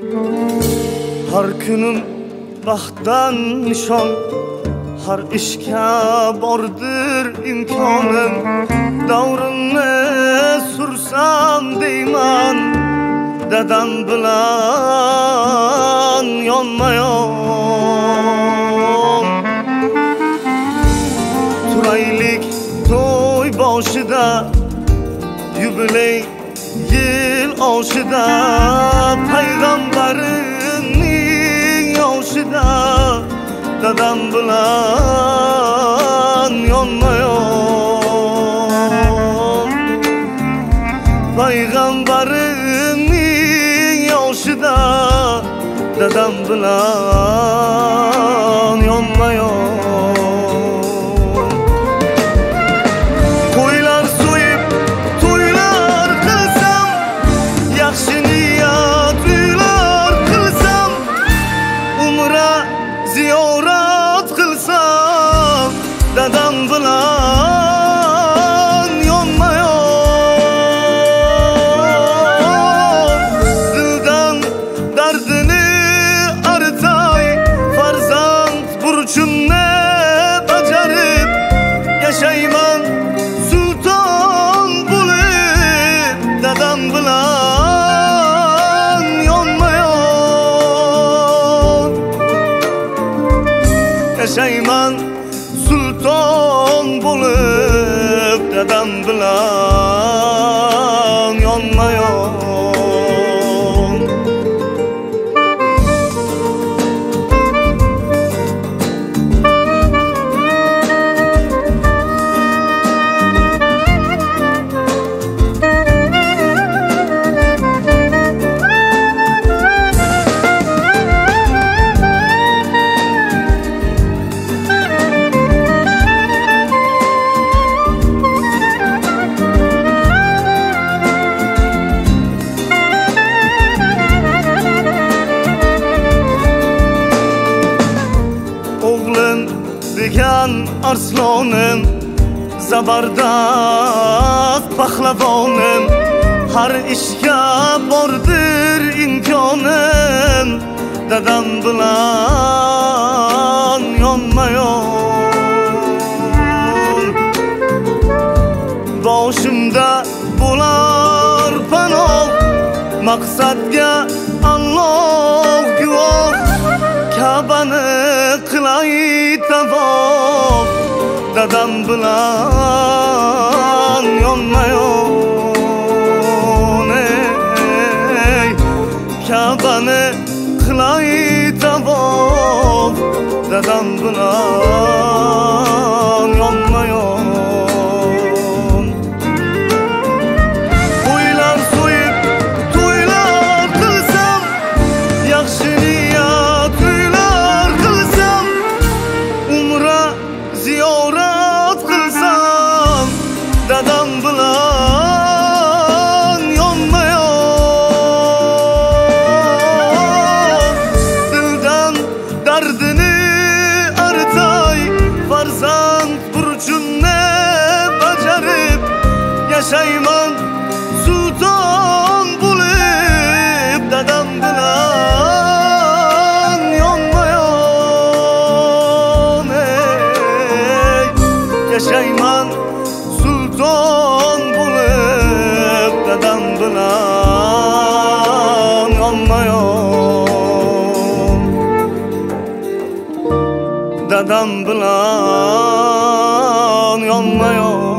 Har kunim baxtdan nishon, har ishga bordir imkonim. Davrimni sursam deyman, dadam bilan yonma-yon. Turaylik to'y boshida, yubiley yil oshida, payg'ambarimning yoshida, dadam bilan yonma-yon. Payg'ambarimning yoshida, dadam bilan yonma-yon. Qo'ylar so'yib to'ylar qilsam, yaxshi niyatlar qilsam, umra ziyorat qilsam, dadam bilan yonma-yon. Dildan dardini artay, farzand burchimni bajarib yashayman sulton bo'lib, dadam bilan yonma-yon. Yashayman sulton bo'lib, dadam bilan yonma-yon. Degan arslonim, zabardast pahlavonim, har ishga bordir imkonim, dadam bilan yonma-yon. Boshimda bo'lar panoh, maqsadga Alloh guvoh, Ka'bani qilay tavof, dadam bilan yonma-yon. Ka'bani qilay tavof, dadam bilan yonma-yon. Qo'ylar so'yib to'ylar qilsam, yaxshi niyatlar qilsam, umra ziyorat qilsam, dadam bilan yonma-yon. Dildan dardini artay, farzand burchimni bajarib yashayman sulton bo'lib, dadam bilan yonma-yon. Yashayman sulton bo'lib, dadam bilan yonma-yon. Dadam bilan yonma-yon.